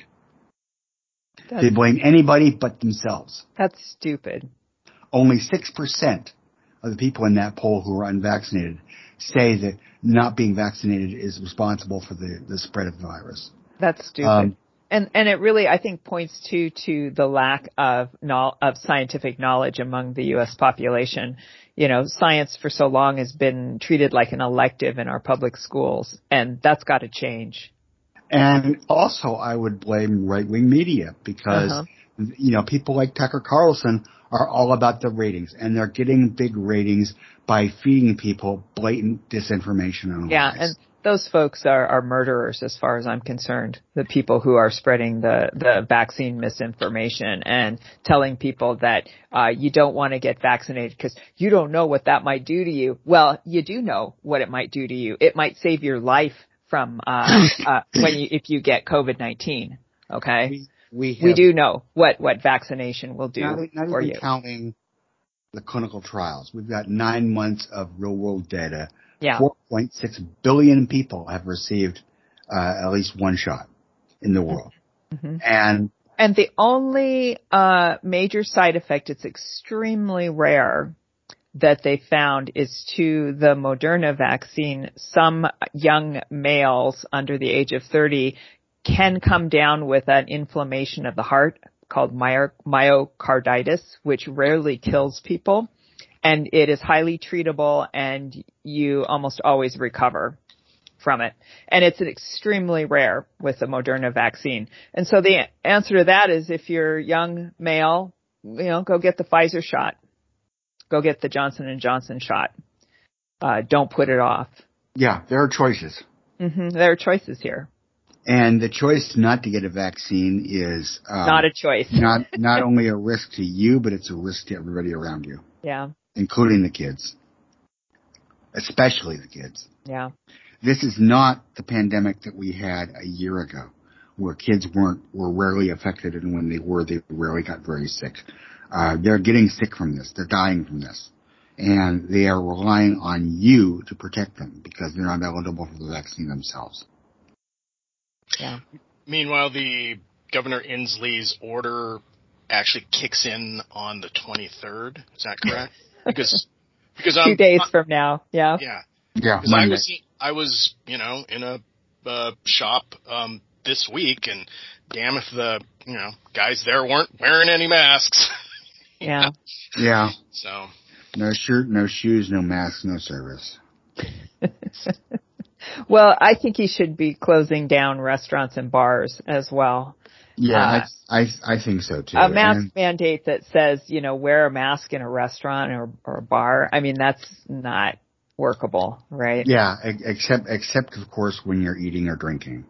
That's, they blame anybody but themselves. That's stupid. Only six percent of the people in that poll who are unvaccinated say that not being vaccinated is responsible for the, the spread of the virus. That's stupid. Um, And and it really, I think, points to to the lack of no, of scientific knowledge among the U S population. You know, science for so long has been treated like an elective in our public schools, and that's got to change. And also, I would blame right-wing media because, uh-huh. you know, people like Tucker Carlson are all about the ratings, and they're getting big ratings by feeding people blatant disinformation and yeah, lies. And those folks are, are murderers as far as I'm concerned. The people who are spreading the, the vaccine misinformation and telling people that uh, you don't want to get vaccinated because you don't know what that might do to you. Well, you do know what it might do to you. It might save your life from uh, uh, when you, if you get COVID nineteen. Okay, we we, have, we do know what, what vaccination will do not, not for even you. Counting the clinical trials, we've got nine months of real world data. Yeah. four point six billion people have received uh, at least one shot in the world. Mm-hmm. And and the only uh, major side effect, it's extremely rare, that they found is to the Moderna vaccine. Some young males under the age of thirty can come down with an inflammation of the heart called myocarditis, which rarely kills people. And it is highly treatable, and you almost always recover. from it. And it's extremely rare with the Moderna vaccine. And so the answer to that is if you're young male, you know, go get the Pfizer shot. Go get the Johnson and Johnson shot. Uh, don't put it off. Yeah, there are choices. Mm-hmm. There are choices here. And the choice not to get a vaccine is um, not a choice. not not only a risk to you, but it's a risk to everybody around you. Yeah. Including the kids. Especially the kids. Yeah. This is not the pandemic that we had a year ago, where kids weren't were rarely affected, and when they were, they rarely got very sick. Uh, they're getting sick from this. They're dying from this. And they are relying on you to protect them because they're not eligible for the vaccine themselves. Yeah. Meanwhile, the Governor Inslee's order actually kicks in on the twenty-third. Is that correct? Because because two I'm, days from now. Yeah. Yeah. Yeah. Because I was I was you know in a uh, shop um, this week, and damn if the you know guys there weren't wearing any masks. Yeah. know? Yeah. So. No shirt, no shoes, no mask, no service. Well, I think he should be closing down restaurants and bars as well. Yeah, uh, I, I I think so too. A mask and, mandate that says, you know, wear a mask in a restaurant or, or a bar. I mean, that's not workable, right? Yeah, except except of course when you're eating or drinking,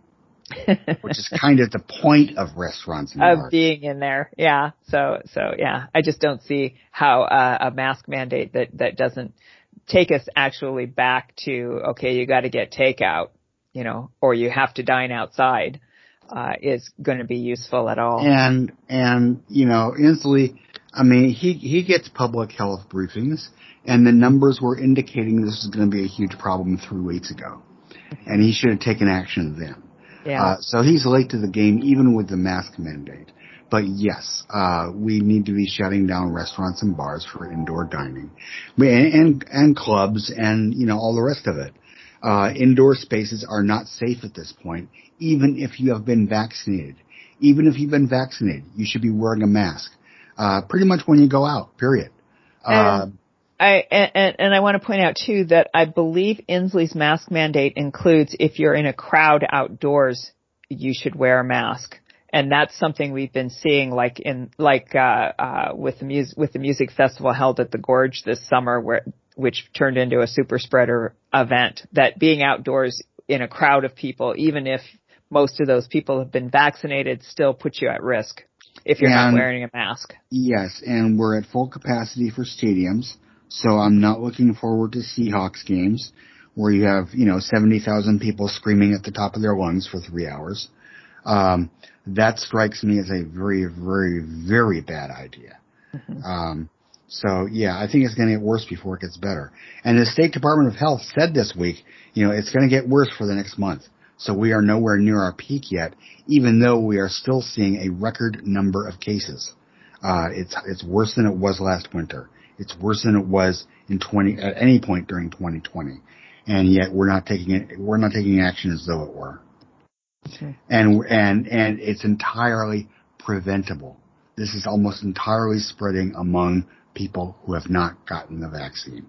which is kind of the point of restaurants and of bars. being in there. Yeah. So so yeah, I just don't see how uh, a mask mandate that that doesn't take us actually back to, okay, you got to get takeout, you know, or you have to dine outside, uh, is going to be useful at all. And, and, you know, Inslee, I mean, he, he gets public health briefings, and the numbers were indicating this is going to be a huge problem three weeks ago. And he should have taken action then. Yeah. Uh, so he's late to the game, even with the mask mandate. But yes, uh, we need to be shutting down restaurants and bars for indoor dining, and, and, and clubs and, you know, all the rest of it. Uh, indoor spaces are not safe at this point, even if you have been vaccinated. Even if you've been vaccinated, you should be wearing a mask, uh, pretty much when you go out, period. Uh, and I, and, and I want to point out too that I believe Inslee's mask mandate includes if you're in a crowd outdoors, you should wear a mask. And that's something we've been seeing, like in like uh, uh, with the music with the music festival held at the Gorge this summer, where which turned into a super spreader event. That being outdoors in a crowd of people, even if most of those people have been vaccinated, still puts you at risk if you're and, not wearing a mask. Yes, and we're at full capacity for stadiums, so I'm not looking forward to Seahawks games where you have you know seventy thousand people screaming at the top of their lungs for three hours. Um, that strikes me as a very, very, very bad idea. Mm-hmm. Um, so yeah, I think it's going to get worse before it gets better. And the State Department of Health said this week, you know, it's going to get worse for the next month. So we are nowhere near our peak yet, even though we are still seeing a record number of cases. Uh, it's, it's worse than it was last winter. It's worse than it was in twenty, at any point during twenty twenty. And yet we're not taking it, we're not taking action as though it were. Okay. And, and, and it's entirely preventable. This is almost entirely spreading among people who have not gotten the vaccine.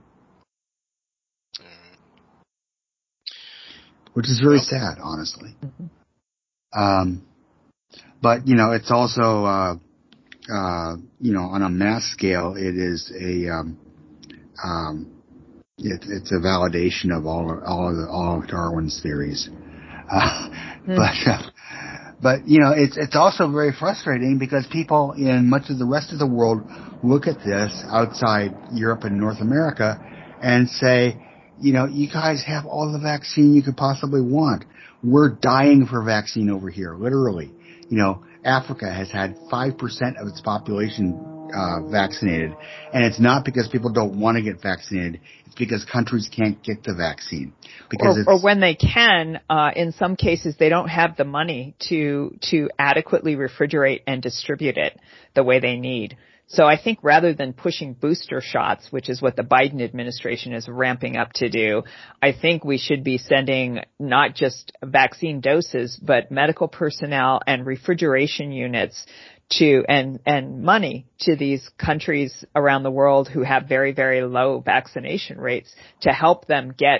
Which is very sad, honestly. Mm-hmm. Um, but, you know, it's also, uh, uh, you know, on a mass scale, it is a, um, um, it, it's a validation of all, all of the, all of Darwin's theories. Uh, mm. But, uh, but, you know, it's, it's also very frustrating because people in much of the rest of the world look at this outside Europe and North America and say, you know, you guys have all the vaccine you could possibly want. We're dying for vaccine over here, literally. You know, Africa has had five percent of its population uh, vaccinated, and it's not because people don't want to get vaccinated. It's because countries can't get the vaccine. Because or, it's, or when they can, uh, in some cases, they don't have the money to to adequately refrigerate and distribute it the way they need. So I think rather than pushing booster shots, which is what the Biden administration is ramping up to do, I think we should be sending not just vaccine doses, but medical personnel and refrigeration units to and and money to these countries around the world who have very, very low vaccination rates to help them get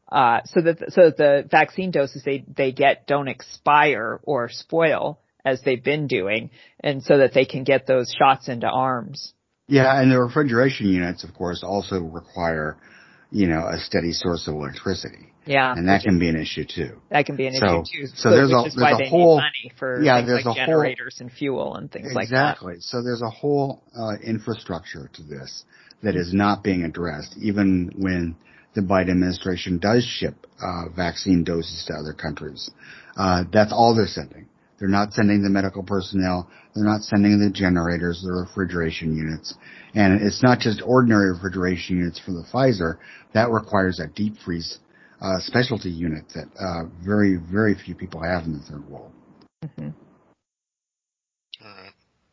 uh, so that so that the vaccine doses they they get don't expire or spoil as they've been doing, and so that they can get those shots into arms. Yeah, and the refrigeration units, of course, also require, you know, a steady source of electricity. Yeah, and that can be an issue too. That can be an so, issue too. So, so there's which a is there's why a they whole need money for yeah, things there's like a generators whole, and fuel and things exactly. like that. Exactly. So there's a whole uh, infrastructure to this that is not being addressed, even when the Biden administration does ship uh, vaccine doses to other countries. Uh, that's all they're sending. They're not sending the medical personnel. They're not sending the generators, the refrigeration units. And it's not just ordinary refrigeration units for the Pfizer. That requires a deep freeze uh, specialty unit that uh, very, very few people have in the third world. Mm-hmm. All right.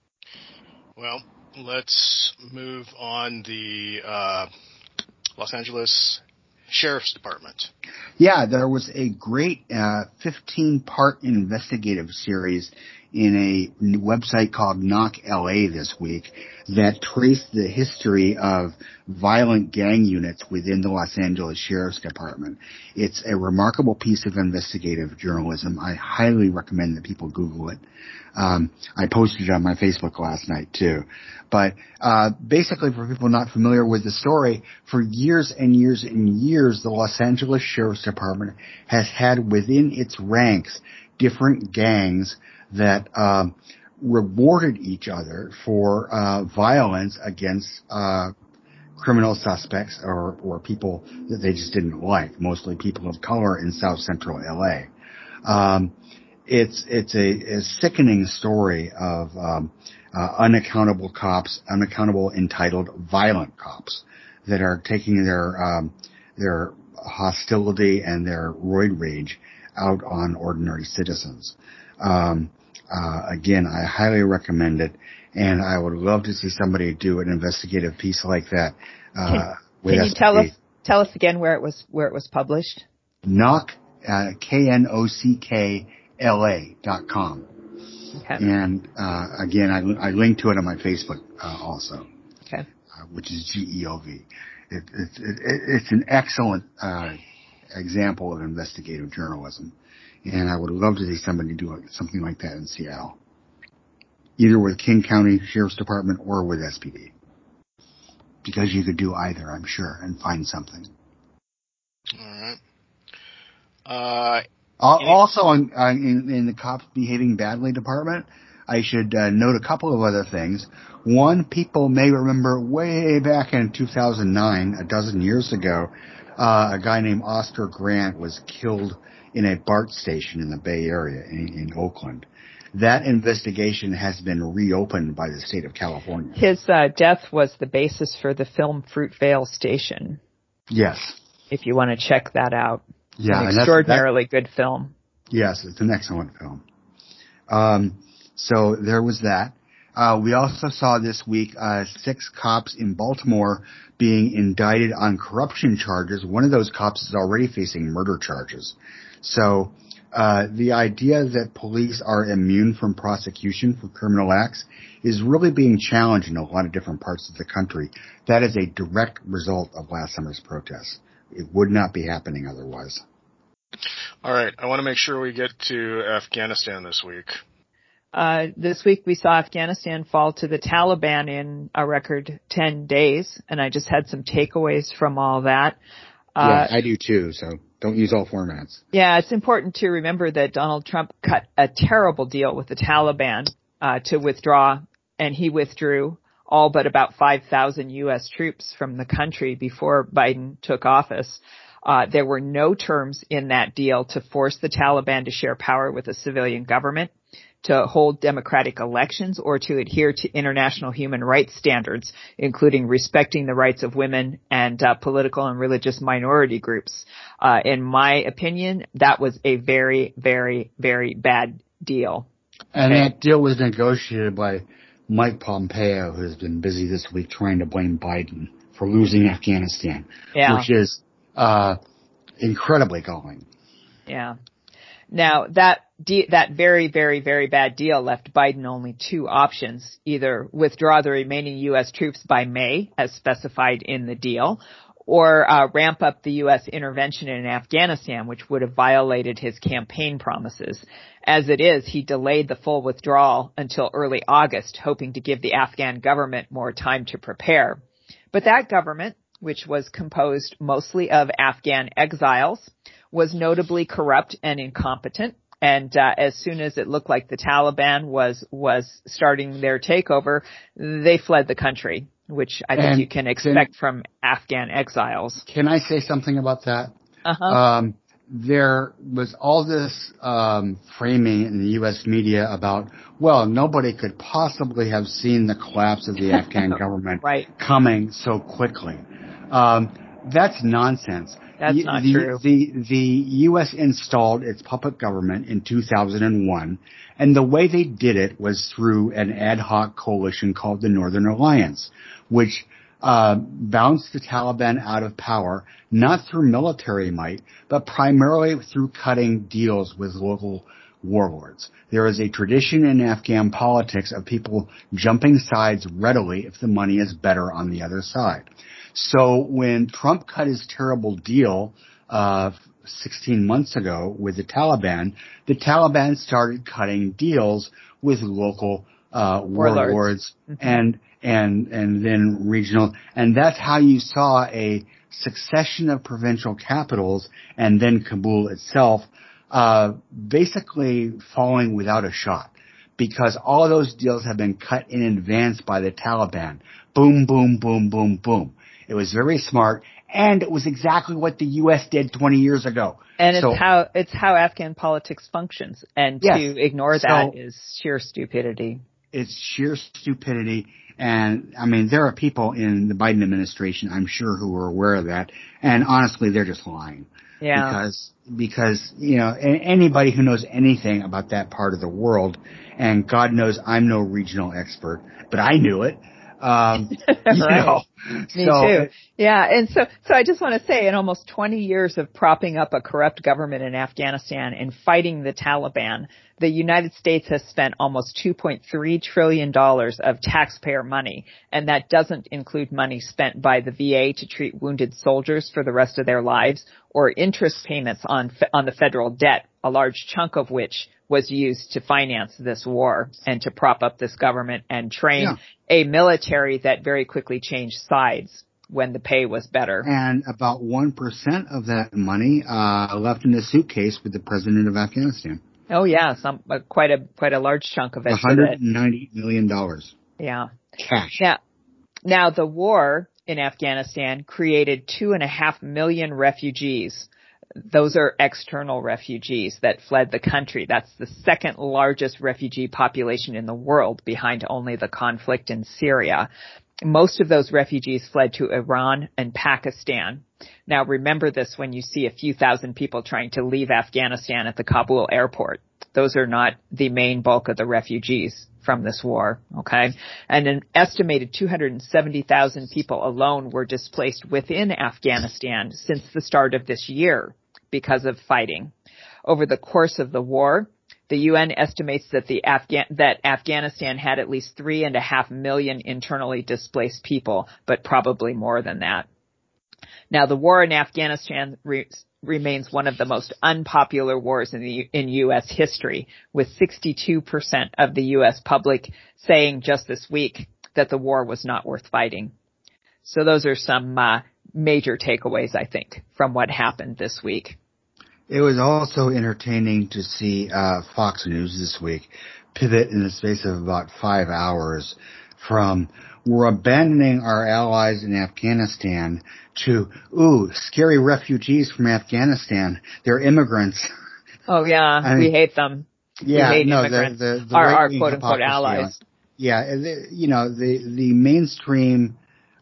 Well, let's move on the uh, Los Angeles Sheriff's Department. Yeah, there was a great uh, fifteen-part investigative series in a website called Knock L A this week that traced the history of violent gang units within the Los Angeles Sheriff's Department. It's a remarkable piece of investigative journalism. I highly recommend that people Google it. Um, I posted it on my Facebook last night too. But uh basically, for people not familiar with the story, for years and years and years, the Los Angeles Sheriff's Department has had within its ranks different gangs that um, rewarded each other for uh violence against uh criminal suspects or, or people that they just didn't like, mostly people of color in South Central L A. Um, it's it's a, a sickening story of um, uh, unaccountable cops, unaccountable, entitled, violent cops that are taking their um, their hostility and their roid rage out on ordinary citizens. Um, uh, again, I highly recommend it, and I would love to see somebody do an investigative piece like that. Uh, can with can you tell us tell us again where it was where it was published? Knock uh, K N O C K L A dot com. Okay. And uh, again, I, I linked to it on my Facebook uh, also. Okay. Uh, which is G E O V. It, it, it, it's an excellent uh, example of investigative journalism, and I would love to see somebody do something like that in Seattle, either with King County Sheriff's Department or with S P D, because you could do either, I'm sure, and find something. All right. Uh, Also, on, uh, in, in the cops behaving badly department, I should uh, note a couple of other things. One, people may remember way back in two thousand nine, a dozen years ago, uh, a guy named Oscar Grant was killed in a BART station in the Bay Area in, in Oakland. That investigation has been reopened by the state of California. His uh, death was the basis for the film Fruitvale Station. Yes. If you want to check that out. Yeah, an extraordinarily that, good film. Yes, it's an excellent film. Um, so there was that. Uh, we also saw this week uh, six cops in Baltimore being indicted on corruption charges. One of those cops is already facing murder charges. So uh, the idea that police are immune from prosecution for criminal acts is really being challenged in a lot of different parts of the country. That is a direct result of last summer's protests. It would not be happening otherwise. All right. I want to make sure we get to Afghanistan this week. Uh, this week we saw Afghanistan fall to the Taliban in a record ten days, and I just had some takeaways from all that. Uh, yeah, I do too, so don't use all formats. Yeah, it's important to remember that Donald Trump cut a terrible deal with the Taliban uh, to withdraw, and he withdrew all but about five thousand U S troops from the country before Biden took office. Uh, there were no terms in that deal to force the Taliban to share power with a civilian government, to hold democratic elections, or to adhere to international human rights standards, including respecting the rights of women and uh, political and religious minority groups. Uh, in my opinion, that was a very, very, very bad deal. And okay. That deal was negotiated by Mike Pompeo, who has been busy this week trying to blame Biden for losing Afghanistan, yeah. which is uh incredibly galling. Yeah. Now, that de- that very, very, very bad deal left Biden only two options: either withdraw the remaining U S troops by May, as specified in the deal, or uh, ramp up the U S intervention in Afghanistan, which would have violated his campaign promises. As it is, he delayed the full withdrawal until early August, hoping to give the Afghan government more time to prepare. But that government, which was composed mostly of Afghan exiles, was notably corrupt and incompetent. And uh, as soon as it looked like the Taliban was was starting their takeover, they fled the country, which I think and you can expect can, from Afghan exiles. Can I say something about that? Uh-huh. Um, there was all this um, framing in the U S media about, well, nobody could possibly have seen the collapse of the Afghan government right. coming so quickly. Um, that's nonsense. That's the, not the, true. The, the U S installed its puppet government in two thousand one, and the way they did it was through an ad hoc coalition called the Northern Alliance, which uh, bounced the Taliban out of power, not through military might, but primarily through cutting deals with local warlords. There is a tradition in Afghan politics of people jumping sides readily if the money is better on the other side. So when Trump cut his terrible deal uh sixteen months ago with the Taliban, the Taliban started cutting deals with local uh warlords, warlords mm-hmm. and and and then regional, and that's how you saw a succession of provincial capitals and then Kabul itself uh basically falling without a shot, because all of those deals have been cut in advance by the Taliban. Boom, boom, boom, boom, boom. It was very smart, and it was exactly what the U S did twenty years ago. And so, it's how it's how Afghan politics functions, and yes, to ignore that so is sheer stupidity. It's sheer stupidity, and I mean there are people in the Biden administration, I'm sure, who are aware of that, and honestly, they're just lying. Yeah. Because because you know anybody who knows anything about that part of the world, and God knows I'm no regional expert, but I knew it. Um, you right. know, Me so too. It, yeah. And so, so I just want to say in almost twenty years of propping up a corrupt government in Afghanistan and fighting the Taliban, the United States has spent almost two point three trillion dollars of taxpayer money. And that doesn't include money spent by the V A to treat wounded soldiers for the rest of their lives, or interest payments on, on the federal debt, a large chunk of which was used to finance this war and to prop up this government and train yeah. a military that very quickly changed sides when the pay was better. And about one percent of that money uh left in a suitcase with the president of Afghanistan. Oh yeah, some uh, quite a quite a large chunk of it. one hundred ninety million dollars. Yeah. Cash. Now, now the war in Afghanistan created two and a half million refugees. Those are external refugees that fled the country. That's the second largest refugee population in the world, behind only the conflict in Syria. Most of those refugees fled to Iran and Pakistan. Now remember this when you see a few thousand people trying to leave Afghanistan at the Kabul airport. Those are not the main bulk of the refugees from this war, okay? And an estimated two hundred seventy thousand people alone were displaced within Afghanistan since the start of this year because of fighting. Over the course of the war, the U N estimates that the Afghan that Afghanistan had at least three and a half million internally displaced people, but probably more than that. Now, the war in Afghanistan re- remains one of the most unpopular wars in the in U S history, with sixty-two percent of the U S public saying just this week that the war was not worth fighting. So those are some uh, major takeaways, I think, from what happened this week. It was also entertaining to see uh, Fox News this week pivot in the space of about five hours from "we're abandoning our allies in Afghanistan" to "ooh, scary refugees from Afghanistan. They're immigrants." Oh yeah, I mean, we hate them. Yeah, we hate no, immigrants. the, the, the our, our quote unquote allies. On, yeah, the, you know the the mainstream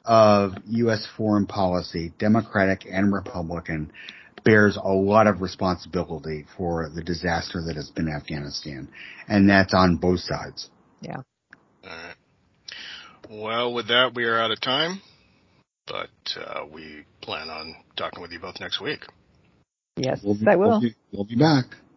of U S foreign policy, Democratic and Republican, bears a lot of responsibility for the disaster that has been Afghanistan, and that's on both sides. Yeah. All right. Well, with that, we are out of time, but uh, we plan on talking with you both next week. Yes, we'll be, I will. We'll be, we'll be back.